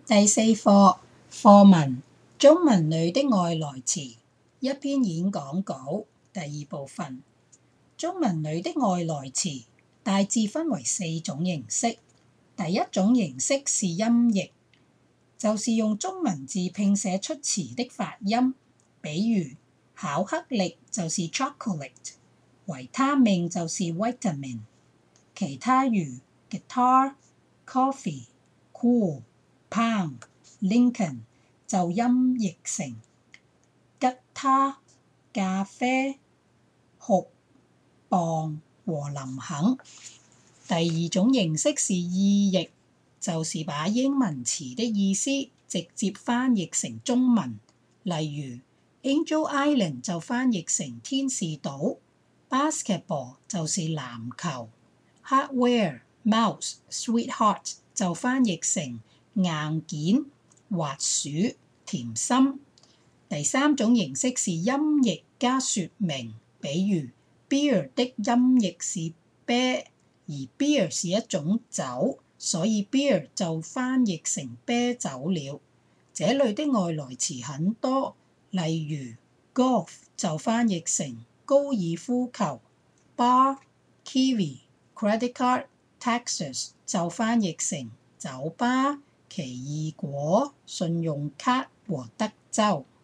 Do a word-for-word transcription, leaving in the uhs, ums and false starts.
第四課課文中文裏的外來詞一篇演講稿第二部分。中文裏的外來詞大致分為四種形式。第一種形式是音譯，就是用中文字拼寫出詞的發音，比如巧克力就是 chocolate， 維他命就是 vitamin， 其他如 guitar、coffee、cool、pound、Lincoln 就音譯成吉他、咖啡、酷、棒和林肯。第二種形式是意譯，就是把英文詞的意思直接翻譯成中文，例如 Angel Island 就翻譯成天使島， Basketball 就是籃球， Hardware、Mouse、Sweetheart 就翻譯成硬件、滑鼠、甜心。第三種形式是音譯加說明，比如 Beer 的音譯是啤，而 beer 是一種酒，所以 beer 就翻譯成啤酒了。這類的外來詞很多，例如 golf 就翻譯成高爾夫球， bar、kiwi、credit card、Texas 就翻譯成酒吧、奇異果、信用卡和德州。